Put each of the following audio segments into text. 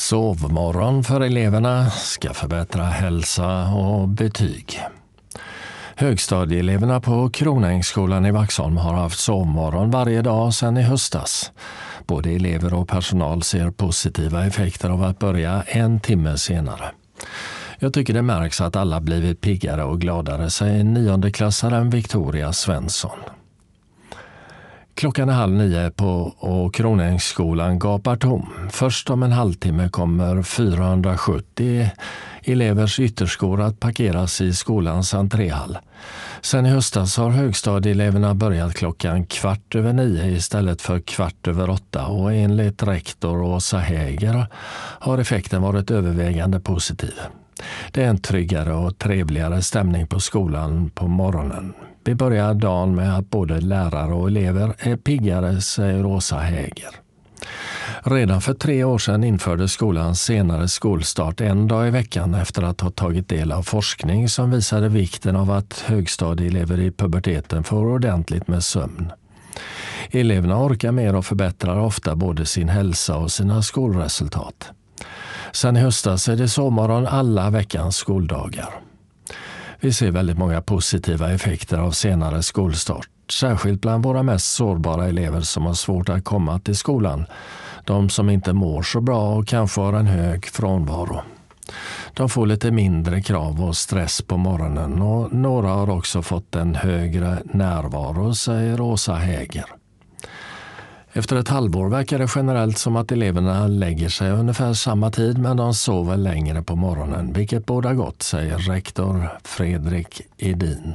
Sovmorgon för eleverna ska förbättra hälsa och betyg. Högstadieeleverna på Kronängsskolan i Vaxholm har haft sovmorgon varje dag sedan i höstas. Både elever och personal ser positiva effekter av att börja en timme senare. Jag tycker det märks att alla blivit piggare och gladare, säger 9-klassaren Victoria Svensson. Klockan är 8:30 och Kronängsskolan gapar tom. Först om en halvtimme kommer 470 elevers ytterskor att parkeras i skolans entréhall. Sen i höstas har högstadieeleverna börjat klockan 8:15 istället för 7:15 och enligt rektor Åsa Häger har effekten varit övervägande positiv. Det är en tryggare och trevligare stämning på skolan på morgonen. Vi börjar dagen med att både lärare och elever är piggare, säger Åsa Häger. Redan för 3 år sedan införde skolan senare skolstart en dag i veckan efter att ha tagit del av forskning som visade vikten av att högstadieelever i puberteten får ordentligt med sömn. Eleverna orkar mer och förbättrar ofta både sin hälsa och sina skolresultat. Sen i höstas är det sovmorgon alla veckans skoldagar. Vi ser väldigt många positiva effekter av senare skolstart, särskilt bland våra mest sårbara elever som har svårt att komma till skolan. De som inte mår så bra och kanske har en hög frånvaro. De får lite mindre krav och stress på morgonen och några har också fått en högre närvaro, säger Åsa Häger. Efter ett halvår verkar det generellt som att eleverna lägger sig ungefär samma tid men de sover längre på morgonen, vilket båda gott, säger rektor Fredrik Edin.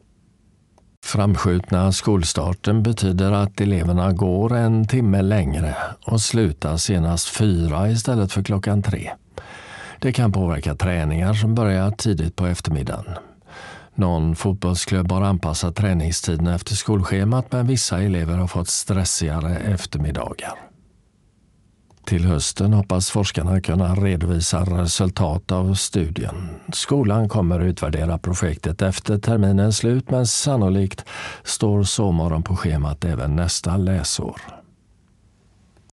Framskjutna skolstarten betyder att eleverna går en timme längre och slutar senast 4 istället för klockan 3. Det kan påverka träningar som börjar tidigt på eftermiddagen. Någon fotbollsklubb har anpassat träningstiden efter skolschemat men vissa elever har fått stressigare eftermiddagar. Till hösten hoppas forskarna kunna redovisa resultat av studien. Skolan kommer utvärdera projektet efter terminens slut men sannolikt står sovmorgon på schemat även nästa läsår.